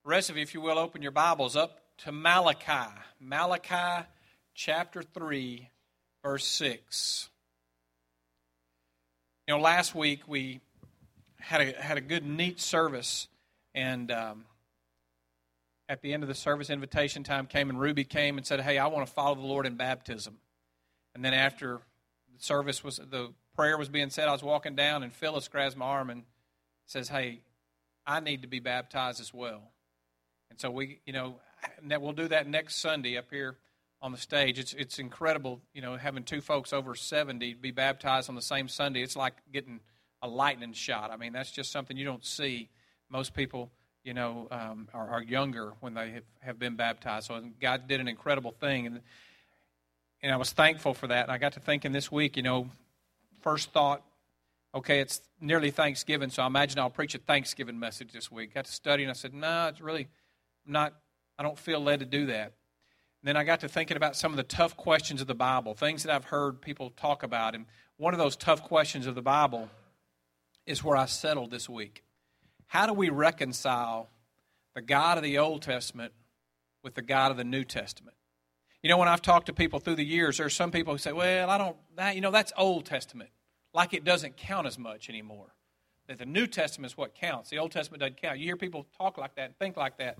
The rest of you, if you will, open your Bibles up to Malachi. Malachi chapter 3, verse 6. You know, last week we had a good, neat service, and at the end of the service, invitation time came, and Ruby came and said, "Hey, I want to follow the Lord in baptism." And then after the prayer was being said, I was walking down, and Phyllis grabs my arm and says, "Hey, I need to be baptized as well." And so we'll do that next Sunday up here on the stage. It's incredible, having two folks over 70 be baptized on the same Sunday. It's like getting a lightning shot. I mean, that's just something you don't see. Most people, are younger when they have been baptized. So God did an incredible thing, and I was thankful for that. And I got to thinking this week, first thought, okay, it's nearly Thanksgiving, so I imagine I'll preach a Thanksgiving message this week. Got to study, and I said, no, it's really not. I don't feel led to do that. And then I got to thinking about some of the tough questions of the Bible, things that I've heard people talk about. And one of those tough questions of the Bible is where I settled this week. How do we reconcile the God of the Old Testament with the God of the New Testament? When I've talked to people through the years, there are some people who say, well, that's Old Testament. Like it doesn't count as much anymore. That the New Testament is what counts. The Old Testament doesn't count. You hear people talk like that and think like that.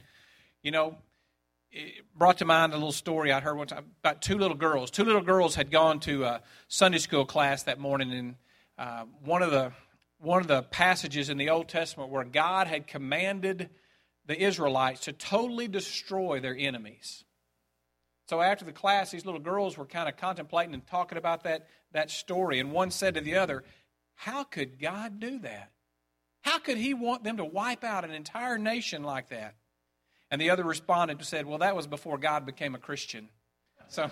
It brought to mind a little story I heard one time about two little girls. Two little girls had gone to a Sunday school class that morning, and one of the passages in the Old Testament where God had commanded the Israelites to totally destroy their enemies. So after the class, these little girls were kind of contemplating and talking about that story, and one said to the other, "How could God do that? How could He want them to wipe out an entire nation like that?" And the other responded and said, "Well, that was before God became a Christian." So,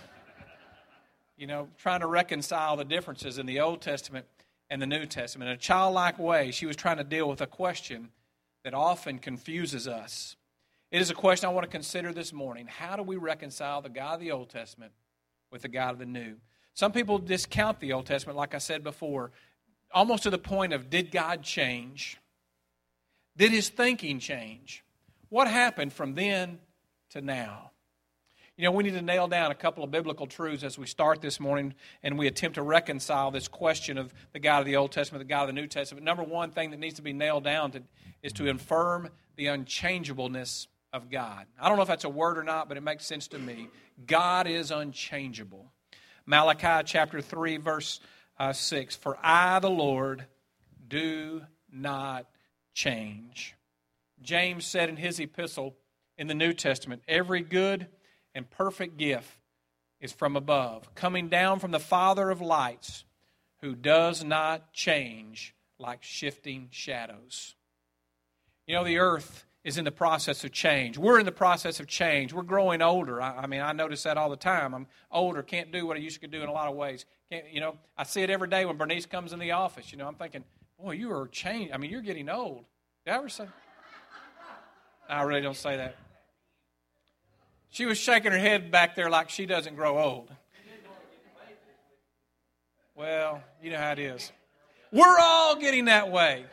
trying to reconcile the differences in the Old Testament and the New Testament. In a childlike way, she was trying to deal with a question that often confuses us. It is a question I want to consider this morning. How do we reconcile the God of the Old Testament with the God of the New? Some people discount the Old Testament, like I said before, almost to the point of, did God change? Did His thinking change? What happened from then to now? We need to nail down a couple of biblical truths as we start this morning and we attempt to reconcile this question of the God of the Old Testament, the God of the New Testament. Number one thing that needs to be nailed down is to affirm the unchangeableness of God. I don't know if that's a word or not, but it makes sense to me. God is unchangeable. Malachi chapter 3, verse 6, "For I, the Lord, do not change." James said in his epistle in the New Testament, "Every good and perfect gift is from above, coming down from the Father of lights, who does not change like shifting shadows." The earth is in the process of change. We're in the process of change. We're growing older. I notice that all the time. I'm older, can't do what I used to do in a lot of ways. I see it every day when Bernice comes in the office. I'm thinking, boy, you are changed. You're getting old. Did I ever say? I really don't say that. She was shaking her head back there like she doesn't grow old. Well, you know how it is. We're all getting that way.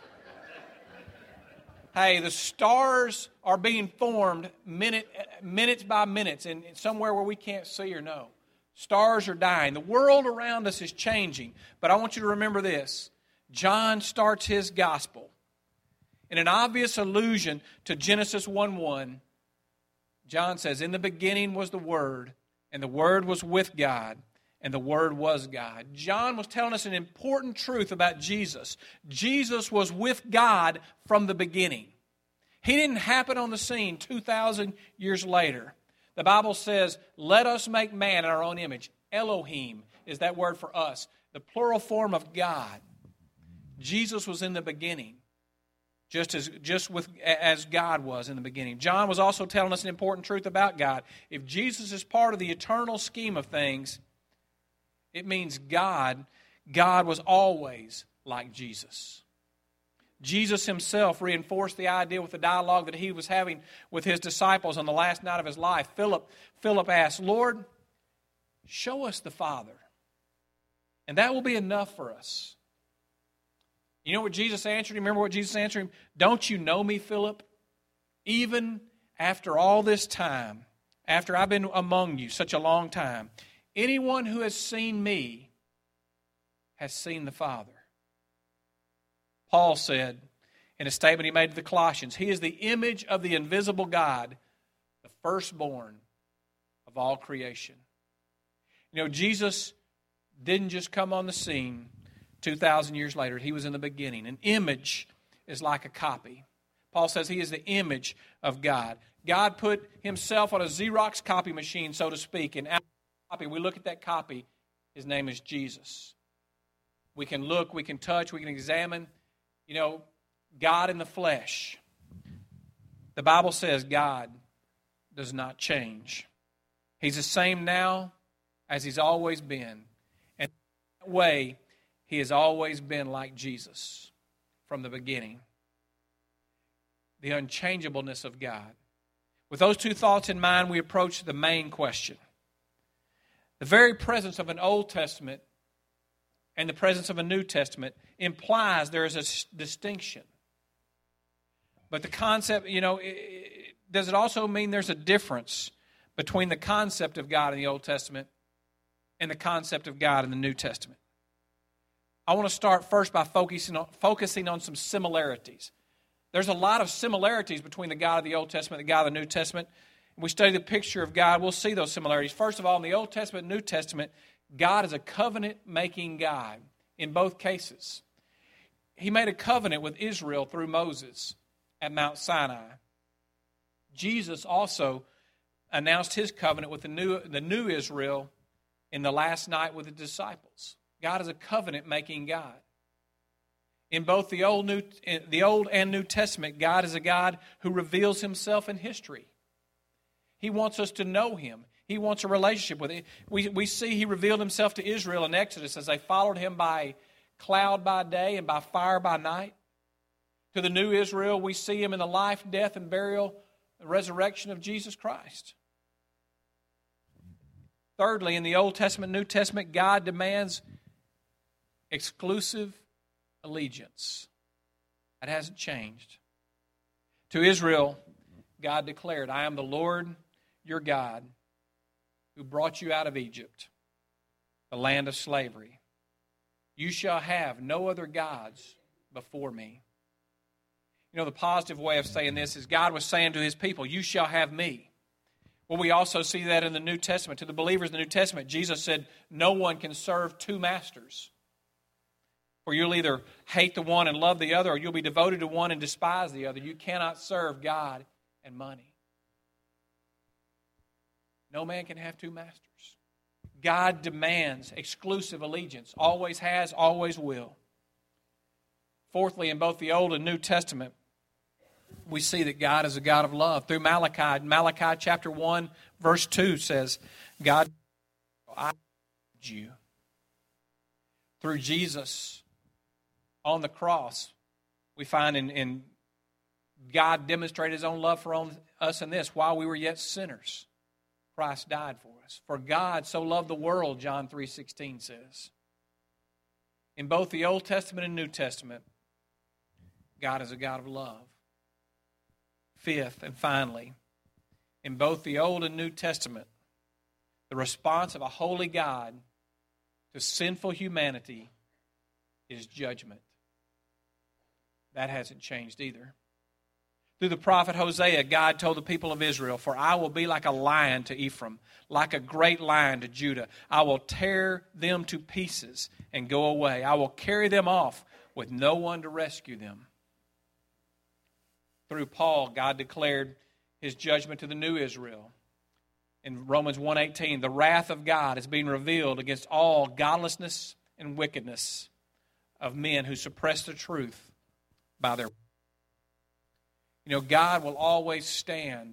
Hey, the stars are being formed minutes by minutes in somewhere where we can't see or know. Stars are dying. The world around us is changing. But I want you to remember this. John starts his gospel in an obvious allusion to Genesis 1:1. John says, "In the beginning was the Word, and the Word was with God, and the Word was God." John was telling us an important truth about Jesus. Jesus was with God from the beginning. He didn't happen on the scene 2,000 years later. The Bible says, "Let us make man in our own image." Elohim is that word for us, the plural form of God. Jesus was in the beginning, just as God was in the beginning. John was also telling us an important truth about God. If Jesus is part of the eternal scheme of things, it means God was always like Jesus. Jesus himself reinforced the idea with the dialogue that he was having with his disciples on the last night of his life. Philip asked, "Lord, show us the Father, and that will be enough for us." You know what Jesus answered him? Remember what Jesus answered him? "Don't you know me, Philip? Even after all this time, after I've been among you such a long time, anyone who has seen me has seen the Father. Paul said in a statement he made to the Colossians, He is the image of the invisible God, the firstborn of all creation. You know, Jesus didn't just come on the scene 2,000 years later. He was in the beginning. An image is like a copy. Paul says he is the image of God. God put himself on a Xerox copy machine, so to speak, and out of the copy, we look at that copy, his name is Jesus. We can look, we can touch, we can examine, you know, God in the flesh. The Bible says God does not change. He's the same now as He's always been. And in that way, He has always been like Jesus from the beginning. The unchangeableness of God. With those two thoughts in mind, we approach the main question. The very presence of an Old Testament and the presence of a New Testament implies there is a distinction. But the concept, you know, does it also mean there's a difference between the concept of God in the Old Testament and the concept of God in the New Testament? I want to start first by focusing on some similarities. There's a lot of similarities between the God of the Old Testament and the God of the New Testament. When we study the picture of God, we'll see those similarities. First of all, in the Old Testament and New Testament, God is a covenant-making God in both cases. He made a covenant with Israel through Moses at Mount Sinai. Jesus also announced His covenant with the new Israel in the last night with the disciples. God is a covenant-making God. In both the Old and New Testament, God is a God who reveals Himself in history. He wants us to know Him. He wants a relationship with Him. We see He revealed Himself to Israel in Exodus as they followed Him by cloud by day and by fire by night. To the new Israel, we see Him in the life, death, and burial and resurrection of Jesus Christ. Thirdly, in the Old Testament, New Testament, God demands exclusive allegiance. That hasn't changed. To Israel, God declared, I am the Lord your God who brought you out of Egypt, the land of slavery. You shall have no other gods before me. You know, the positive way of saying this is God was saying to His people, you shall have me. Well, we also see that in the New Testament. To the believers in the New Testament, Jesus said, no one can serve two masters. For you'll either hate the one and love the other, or you'll be devoted to one and despise the other. You cannot serve God and money. No man can have two masters. God demands exclusive allegiance. Always has, always will. Fourthly, in both the Old and New Testament, we see that God is a God of love. Through Malachi chapter 1, verse 2 says, God, I loved you. Through Jesus on the cross, we find in God demonstrated His own love for us in this. While we were yet sinners, Christ died for us. For God so loved the world, John 3:16 says. In both the Old Testament and New Testament, God is a God of love. Fifth and finally, in both the Old and New Testament, the response of a holy God to sinful humanity is judgment. That hasn't changed either. Through the prophet Hosea, God told the people of Israel, for I will be like a lion to Ephraim, like a great lion to Judah. I will tear them to pieces and go away. I will carry them off with no one to rescue them. Through Paul, God declared His judgment to the new Israel. In Romans 1:18, the wrath of God is being revealed against all godlessness and wickedness of men who suppress the truth by their... You know, God will always stand.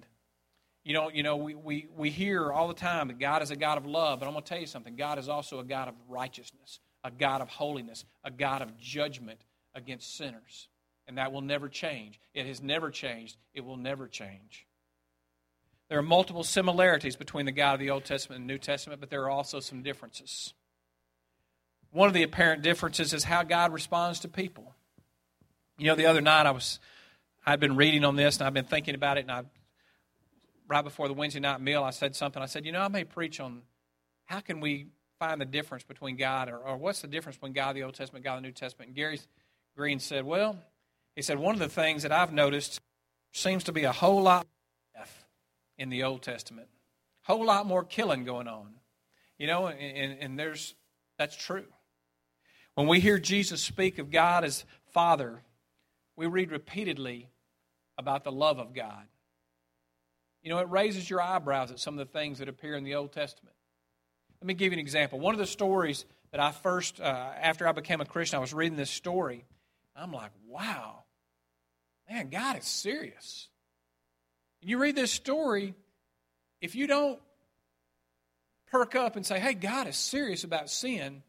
We hear all the time that God is a God of love, but I'm going to tell you something. God is also a God of righteousness, a God of holiness, a God of judgment against sinners. And that will never change. It has never changed. It will never change. There are multiple similarities between the God of the Old Testament and the New Testament, but there are also some differences. One of the apparent differences is how God responds to people. You know, the other night I'd been reading on this, and I've been thinking about it, and I right before the Wednesday night meal, I said something. I said, I may preach on how can we find the difference between God, or what's the difference between God of the Old Testament and God of the New Testament. And Gary Green said, he said, one of the things that I've noticed seems to be a whole lot more death in the Old Testament. A whole lot more killing going on. And that's true. When we hear Jesus speak of God as Father, we read repeatedly about the love of God. It raises your eyebrows at some of the things that appear in the Old Testament. Let me give you an example. One of the stories that I first, after I became a Christian, I was reading this story. I'm like, wow, man, God is serious. And you read this story, if you don't perk up and say, hey, God is serious about sin,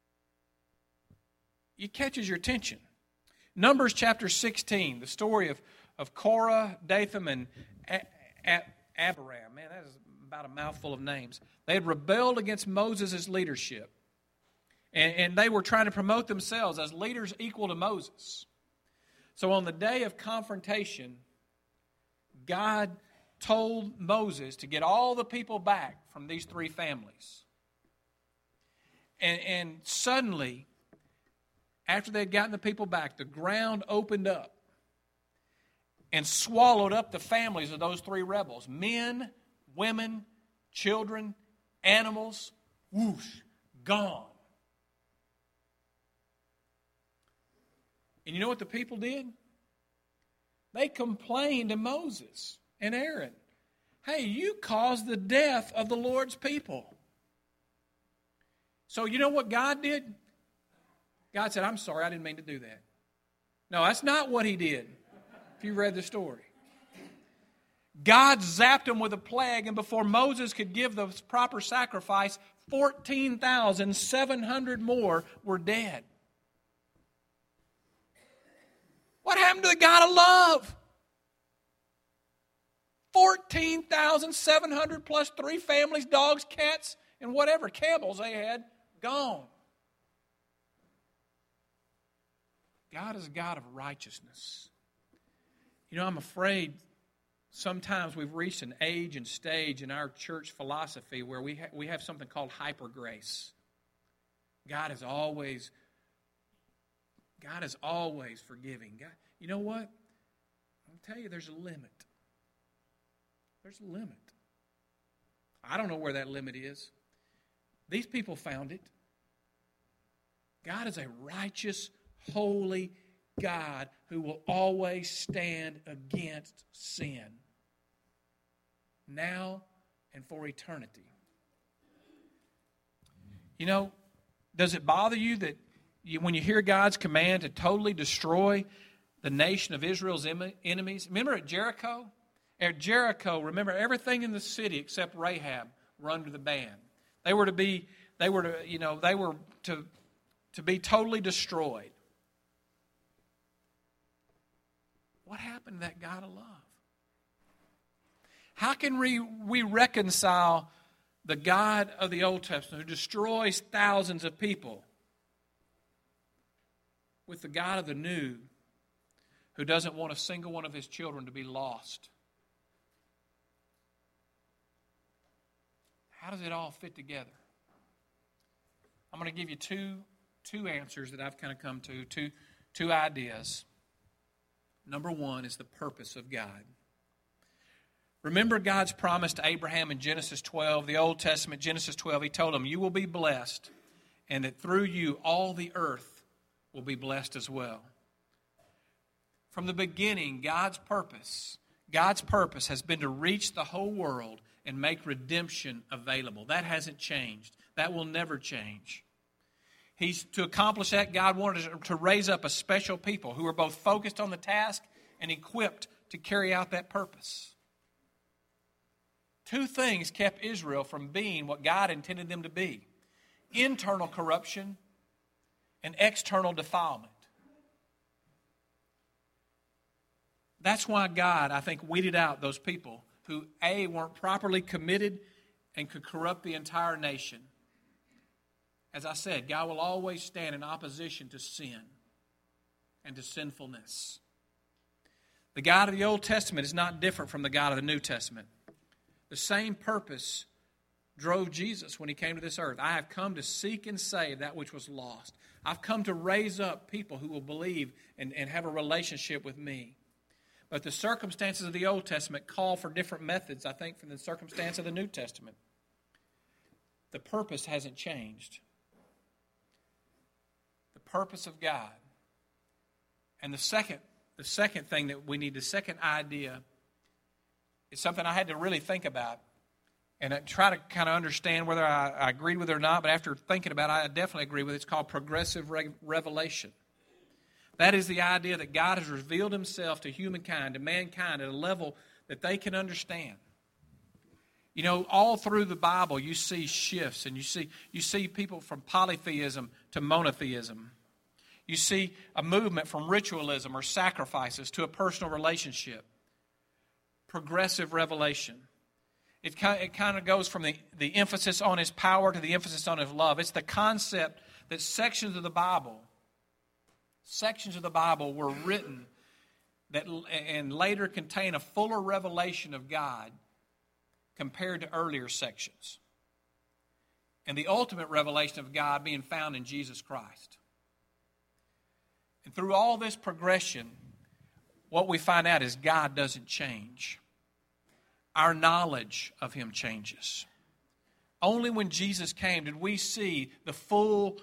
it catches your attention. Numbers chapter 16, the story of Korah, Dathan, and Abiram. Man, that is about a mouthful of names. They had rebelled against Moses' leadership. And they were trying to promote themselves as leaders equal to Moses. So on the day of confrontation, God told Moses to get all the people back from these three families. And suddenly, after they had gotten the people back, the ground opened up and swallowed up the families of those three rebels. Men, women, children, animals, whoosh, gone. And you know what the people did? They complained to Moses and Aaron. Hey, you caused the death of the Lord's people. So you know what God did? God said, I'm sorry, I didn't mean to do that. No, that's not what he did, if you read the story. God zapped them with a plague, and before Moses could give the proper sacrifice, 14,700 more were dead. What happened to the God of love? 14,700 plus three families, dogs, cats, and whatever camels they had, gone. God is a God of righteousness. I'm afraid sometimes we've reached an age and stage in our church philosophy where we have something called hyper grace. God is always forgiving. God, you know what? I'll tell you, there's a limit. There's a limit. I don't know where that limit is. These people found it. God is a righteous, holy God who will always stand against sin, now and for eternity. Does it bother you that when you hear God's command to totally destroy the nation of Israel's enemies? Remember at Jericho? At Jericho, remember, everything in the city except Rahab were under the ban. They were to be totally destroyed. What happened to that God of love? How can we reconcile the God of the Old Testament who destroys thousands of people with the God of the New who doesn't want a single one of his children to be lost? How does it all fit together? I'm going to give you two answers that I've kind of come to, two ideas. Number one is the purpose of God. Remember God's promise to Abraham in Genesis 12, the Old Testament, Genesis 12. He told him, you will be blessed, and that through you all the earth will be blessed as well. From the beginning, God's purpose has been to reach the whole world and make redemption available. That hasn't changed. That will never change. To accomplish that, God wanted to raise up a special people who are both focused on the task and equipped to carry out that purpose. Two things kept Israel from being what God intended them to be: internal corruption and external defilement. That's why God, I think, weeded out those people who, A, weren't properly committed and could corrupt the entire nation. As I said, God will always stand in opposition to sin and to sinfulness. The God of the Old Testament is not different from the God of the New Testament. The same purpose drove Jesus when he came to this earth. I have come to seek and save that which was lost. I've come to raise up people who will believe and have a relationship with me. But the circumstances of the Old Testament call for different methods, I think, from the circumstance of the New Testament. The purpose hasn't changed. The purpose of God. And the second thing that we need, the second idea, is something I had to really think about. And I try to kind of understand whether I agreed with it or not, but after thinking about it, I definitely agree with it. It's called progressive revelation. That is the idea that God has revealed himself to humankind, to mankind, at a level that they can understand. You know, all through the Bible, you see shifts, and you see people from polytheism to monotheism. You see a movement from ritualism or sacrifices to a personal relationship. Progressive revelation. It kind of goes from the emphasis on his power to the emphasis on his love. It's the concept that sections of the Bible were written that and later contain a fuller revelation of God compared to earlier sections. And the ultimate revelation of God being found in Jesus Christ. And through all this progression, what we find out is God doesn't change. Our knowledge of him changes. Only when Jesus came did we see the full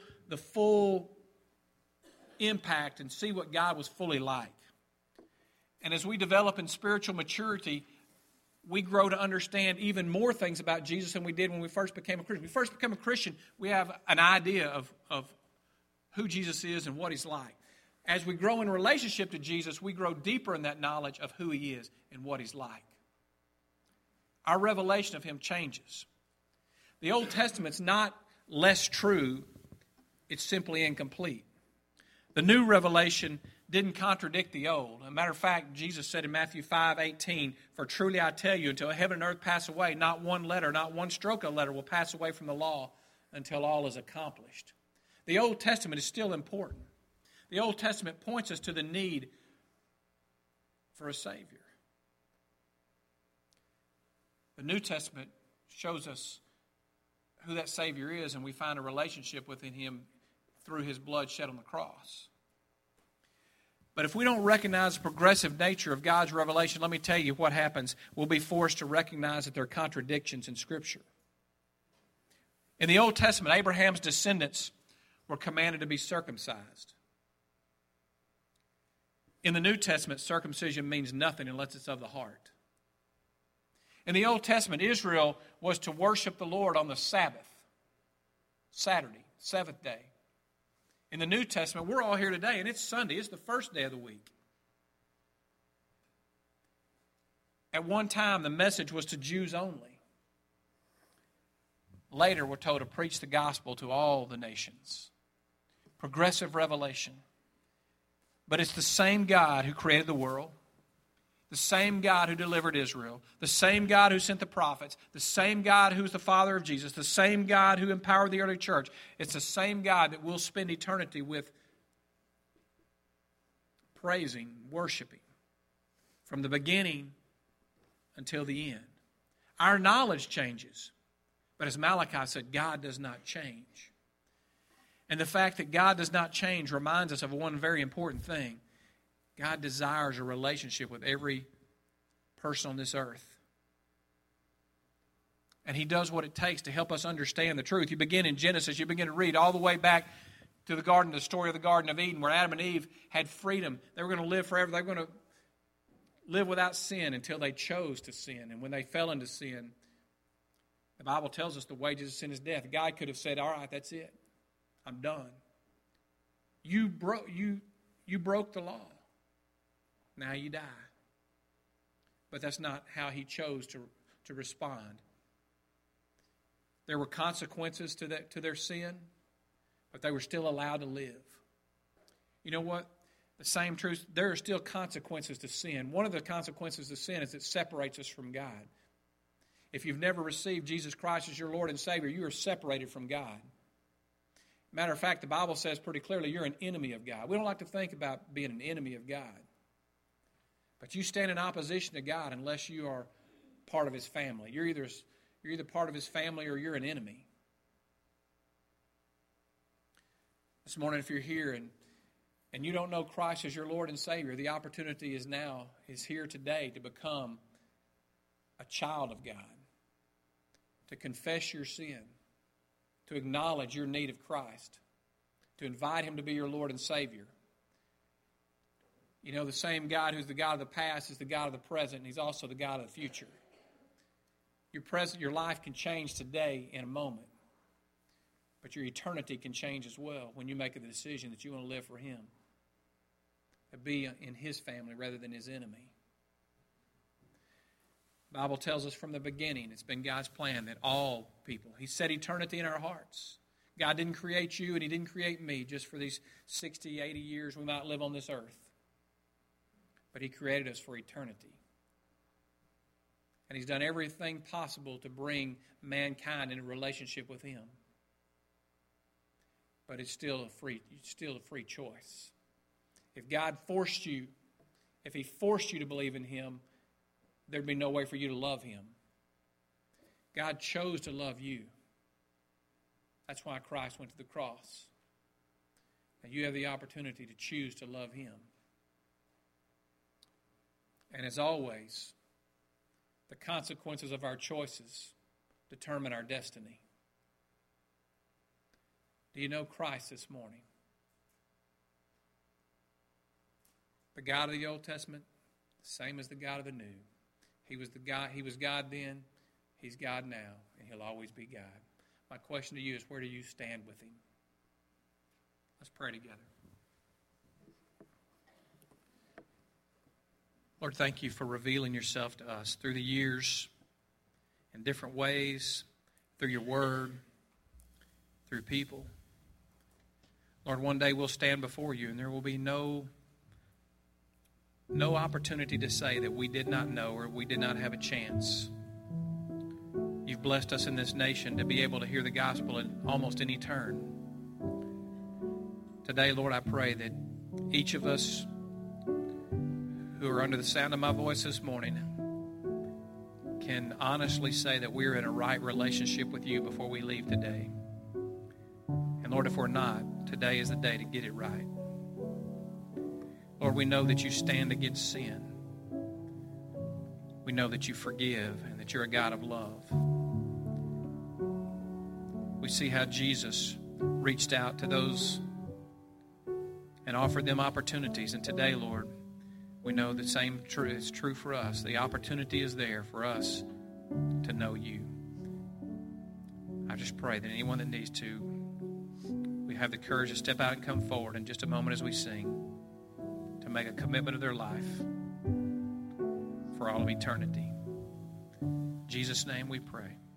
impact and see what God was fully like. And as we develop in spiritual maturity, we grow to understand even more things about Jesus than we did when we first became a Christian. When we first become a Christian, we have an idea of who Jesus is and what he's like. As we grow in relationship to Jesus, we grow deeper in that knowledge of who he is and what he's like. Our revelation of him changes. The Old Testament's not less true, it's simply incomplete. The new revelation didn't contradict the old. As a matter of fact, Jesus said in Matthew 5:18, "For truly I tell you, until heaven and earth pass away, not one letter, not one stroke of a letter will pass away from the law until all is accomplished." The Old Testament is still important. The Old Testament points us to the need for a Savior. The New Testament shows us who that Savior is, and we find a relationship within him through his blood shed on the cross. But if we don't recognize the progressive nature of God's revelation, let me tell you what happens. We'll be forced to recognize that there are contradictions in Scripture. In the Old Testament, Abraham's descendants were commanded to be circumcised. In the New Testament, circumcision means nothing unless it's of the heart. In the Old Testament, Israel was to worship the Lord on the Sabbath, Saturday, seventh day. In the New Testament, we're all here today, and it's Sunday. It's the first day of the week. At one time, the message was to Jews only. Later, we're told to preach the gospel to all the nations. Progressive revelation. But it's the same God who created the world, the same God who delivered Israel, the same God who sent the prophets, the same God who is the Father of Jesus, the same God who empowered the early church. It's the same God that we'll spend eternity with praising, worshiping, from the beginning until the end. Our knowledge changes, but as Malachi said, God does not change. And the fact that God does not change reminds us of one very important thing. God desires a relationship with every person on this earth. And he does what it takes to help us understand the truth. You begin in Genesis, you begin to read all the way back to the story of the Garden of Eden, where Adam and Eve had freedom. They were going to live forever. They were going to live without sin until they chose to sin. And when they fell into sin, the Bible tells us the wages of sin is death. God could have said, all right, that's it. I'm done. You broke the law. Now you die. But that's not how he chose to respond. There were consequences to their sin, but they were still allowed to live. You know what? The same truth, there are still consequences to sin. One of the consequences to sin is it separates us from God. If you've never received Jesus Christ as your Lord and Savior, you are separated from God. Matter of fact, the Bible says pretty clearly you're an enemy of God. We don't like to think about being an enemy of God. But you stand in opposition to God unless you are part of his family. You're either part of his family or you're an enemy. This morning, if you're here and you don't know Christ as your Lord and Savior, the opportunity is here today to become a child of God, to confess your sin, to acknowledge your need of Christ, to invite him to be your Lord and Savior. You know, the same God who's the God of the past is the God of the present, and he's also the God of the future. Your life can change today in a moment, but your eternity can change as well when you make the decision that you want to live for him, to be in his family rather than his enemy. The Bible tells us from the beginning, it's been God's plan that all people, he set eternity in our hearts. God didn't create you and he didn't create me just for these 60, 80 years we might live on this earth. But he created us for eternity. And he's done everything possible to bring mankind in a relationship with him. But it's still a free choice. If God forced you, if he forced you to believe in him, there'd be no way for you to love him. God chose to love you. That's why Christ went to the cross. And you have the opportunity to choose to love him. And as always, the consequences of our choices determine our destiny. Do you know Christ this morning? The God of the Old Testament, the same as the God of the New. He was God then, he's God now, and he'll always be God. My question to you is, where do you stand with him? Let's pray together. Lord, thank you for revealing yourself to us through the years in different ways, through your word, through people. Lord, one day we'll stand before you and there will be no opportunity to say that we did not know or we did not have a chance. You've blessed us in this nation to be able to hear the gospel at almost any turn. Today, Lord, I pray that each of us who are under the sound of my voice this morning can honestly say that we're in a right relationship with you before we leave today. And Lord, if we're not, today is the day to get it right. Lord, we know that you stand against sin. We know that you forgive and that you're a God of love. We see how Jesus reached out to those and offered them opportunities. And today, Lord, we know the same is true for us. The opportunity is there for us to know you. I just pray that anyone that needs to, we have the courage to step out and come forward in just a moment as we sing, to make a commitment of their life for all of eternity. In Jesus' name we pray.